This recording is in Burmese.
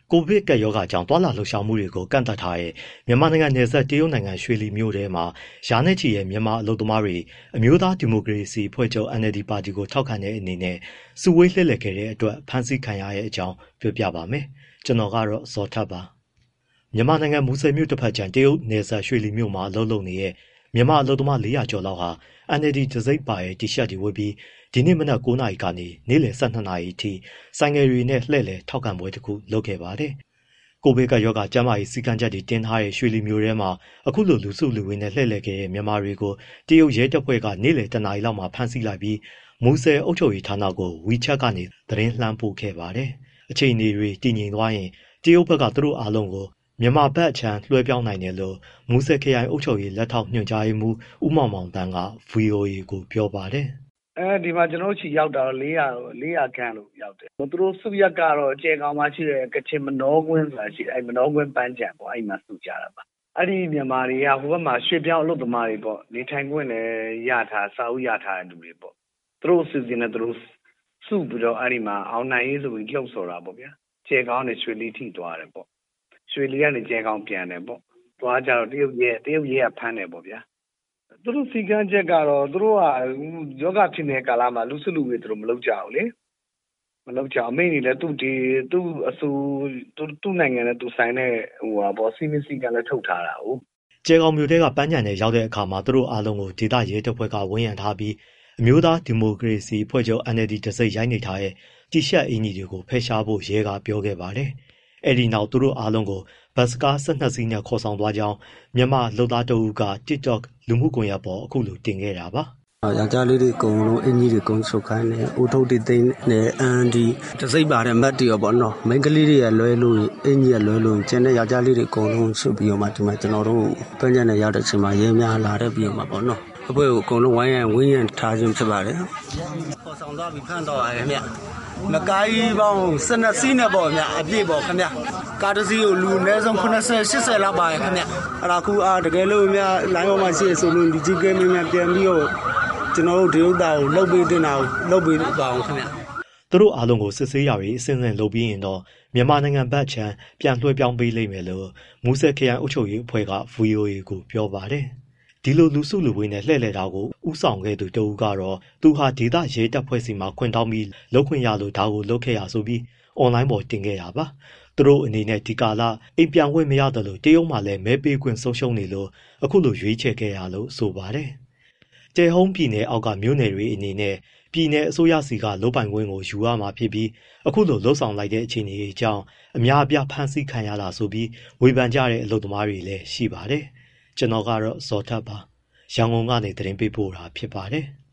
ကိုဗစ်ကပ်ရောဂါကြောင့်တွာလာလှုပ်ရှားမှုတွေကိုကန့်သတ်ထားတဲ့မြန်မာနိုင်ငံနယ်စပ်တရုတ်နိုင်ငံရွှေလီမြို့ထဲမှာရာနဲ့ချီတဲ့မြန်မာအလုပ်သမားတွေအမျိုးသားဒီမိုကရေစီအဖွဲ့ချုပ် NLD ပါတီကိုထောက်ခံတဲ့အနေနဲ့စုဝေးလှည့်လည်ခဲ့တဲ့အတွက်ဖမ်းဆီးခံရတဲ့အကြောင်းပြောပြပါမယ်။ကျွန်တော်ကတော့ဇော်ထက်ပါ။မြန်မာနိုင်ငံမူဆယ်မြို့တစ်ဖက်ခြမ်းတရုတ်နယ်စပ်ရွှေလီမြို့မှာအလုပ်လုပ်နေတဲ့မြန်မာအလုပ်သမား400ကျော်လောက်ဟာ NLD တံဆိပ်ပါတဲ့တီရှပ်တွေဝတ်ပြီးဒီနေ့မနက်9:00နာရီကနေနေ့လယ်12:00နာရီအထိဆိုင်ငယ်တွေနဲ့လှည့်လည်ထောက်ခံပွဲတစ်ခုလုပ်ခဲ့ပါတယ်။ကိုဗစ်ကရောဂါကျန်းမာရေးစည်းကမ်းချက်တွေတင်ထားတဲ့ရွှေလီမြို့ထဲမှာအခုလိုလူစုလူဝေးနဲ့လှည့်လည်ခဲ့တဲ့မြန်မာတွေကိုတရုတ်ရဲတပ်ဖွဲ့ကနေ့လယ်1:00နာရီလောက်မှာဖမ်းဆီးလိုက်ပြီးမူဆယ်အုပ်ချုပ်ရေးဌာနကို WeChat ကနေသတင်းလှမ်းပို့ခဲ့ပါတယ်။အခြေအနေတွေတည်ငြိမ်သွားရင်တရုတ်ဘက်ကသူတို့အားလုံးကိုမြန်မာဘက်အခြမ်းလွှဲပြောင်းနိုင်တယ်လို့မူဆယ်ခရိုင်အုပ်ချုပ်ရေးလက်ထောက်ညွှန်ကြားရေးမှူးဦးမောင်မောင်တန်းက VOA ကိုပြောပါတယ်။ဒီမှာကျွန်တော်တို့ချီရောက်တာတော့400ခန့်လို့ရောက်တယ်။သူတို့စုရက်ကတော့အကျယ်ကောင်မှရှိတဲ့ကချင်မနောကွင်းဆိုတာရှိတယ်။မနောကွင်းပန်းခြံပေါ့အဲ့မှာစုကြတာပါ။အဲ့ဒီမြန်မာတွေကဟိုဘက်မှာရွှေပြောင်းအလုပ်သမားတွေပေါ့နေထိုင်ခွင့်လည်းရထားစာအုပ်ရထားတဲ့လူတွေပေါ့။သူတို့အစီအစဉ်နဲ့သူတို့စုပြီးတော့အဲ့ဒီမှာအောင်နိုင်ရေးဆိုပြီးလှုပ်ဆော်တာပေါ့ဗျာ။ကျယ်ကောင်နဲ့ရွှေလီထိသွားတယ်ပေါ့။ရွှေလီကနေကျယ်ကောင်ပြန်တယ်ပေါ့။သွားကြတော့တရုတ်ရဲကဖမ်းတယ်ပေါ့ဗျာ။သူတို့စီကန်းချက်ကတော့သူတို့ကယောဂဖြစ်နေတဲ့ကာလမှာလူစုလူဝေးသူတို့မလုပ်ကြဘူးလေမလုပ်ကြအမိန့်တွေလည်းသူ့အဆူသူ့နိုင်ငံနဲ့သူဆိုင်တဲ့စီမင်းစီကန်းလည်းထုတ်ထားတာဟုတ်ကျဲကောင်မျိုးတွေကပန်းညံနဲ့ရောက်တဲ့အခါမှာသူတို့အားလုံးကိုဒေသရဲတပ်ဖွဲ့ကဝန်ရံထားပြီးအမျိုးသားဒီမိုကရေစီအဖွဲ့ချုပ် NLD တစိမ့်ရိုက်နေထားတဲ့တီရှပ်အင်ကြီးတွေကိုဖယ်ရှားဖို့ရဲကပြောခဲ့ပါတယ်အဲ့ဒီနောက်သူတို့အားလုံးကိုဘတ်စကား12စီးနဲ့ခေါ်ဆောင်သွားကြောင်းမြန်မာလူသားတအုပ်က TikTok လူမှုကွန်ရက်ပေါ်အခုလိုတင်ခဲ့တာပါယောက်ျားလေးတွေအကုန်လုံးအင်ကြီးတွေကုန်ချုပ်ခိုင်းတယ်ဦးထုတ်တွေသိမ်းနေဒီတစိမ့်ပါတဲ့မတ်တီရောပေါ့နော်မိန်းကလေးတွေကလွဲလို့အင်ကြီးကလွဲလို့ကျန်တဲ့ယောက်ျားလေးတွေအကုန်လုံးဆုပ်ပြီးတော့မှဒီမှာကျွန်တော်တို့ပန်းချမ်းနဲ့ရောက်တဲ့အချိန်မှာရဲများလာတဲ့ပြီးတော့မှပေါ့နော်အဖွဲ့ကိုအကုန်လုံးဝိုင်းရန်ထားခြင်းဖြစ်ပါတယ်ခေါ်ဆောင်သွားပြီးဖမ်းတော့ရတယ်မြမကိုင်းပေါင်း12စီးနဲ့ပေါ့ဗျအပြည့်ပေါ့ခင်ဗျကားတစ်စီးကိုလူအနည်းဆုံး80 80လောက်ပါရခင်ဗျအဲ့ဒါခုတကယ်လို့များလိုင်းပေါ်မှာရှိရဆိုလို့ဒီကြီးကဲမင်းများပြန်ပြီးတော့ကျွန်တော်တို့ဒီဥစ္စာကိုလှုပ်ပေးတင်တာကိုလှုပ်ပေးပါအောင်ခင်ဗျသူတို့အားလုံးကိုစစ်ဆေးရပြီးအစင်းစင်လုပ်ပြီးရင်တော့မြန်မာနိုင်ငံဘက်ခြမ်းပြန်လွှဲပြောင်းပေးလိမ့်မယ်လို့မူဆယ်ခရိုင်အုပ်ချုပ်ရေးအဖွဲ့က VOA ကိုပြောပါတယ်ဒီလိုလူစုလူဝေးနဲ့လှည့်လည်တာကိုဥဆောင်ခဲ့သူတဦးကတော့သူဟာဒေသရဲတပ်ဖွဲ့စီမှာခွင့်တောင်းပြီးလုပ်ခွင့်ရလို့ဒါကိုလုပ်ခဲ့ရဆိုပြီးအွန်လိုင်းပေါ်တင်ခဲ့တာပါသူတို့အနေနဲ့ဒီကာလအိမ်ပြန်ခွင့်မရတယ်လို့တရုတ်မှလည်းမဲပေးခွင့်ဆုံးရှုံးနေလို့အခုလိုရွေးချယ်ခဲ့ရလို့ဆိုပါတယ်ကျဲဟုံးပြည်နယ်အောက်ကမြို့နယ်တွေအနေနဲ့ပြည်နယ်အစိုးရစီကလုပ်ပိုင်ခွင့်ကိုယူရမှာဖြစ်ပြီးအခုလိုလှုပ်ဆောင်လိုက်တဲ့အခြေအနေအကြောင်းအများအပြားဖမ်းဆီးခံရတာဆိုပြီးဝေဖန်ကြတဲ့အလုပ်သမားတွေလည်းရှိပါတယ်ကျွန်တော်ကတော့ဇော်ထက်ပါရန်ကုန်ကနေသတင်းပေးပို့တာဖြစ်ပါတယ်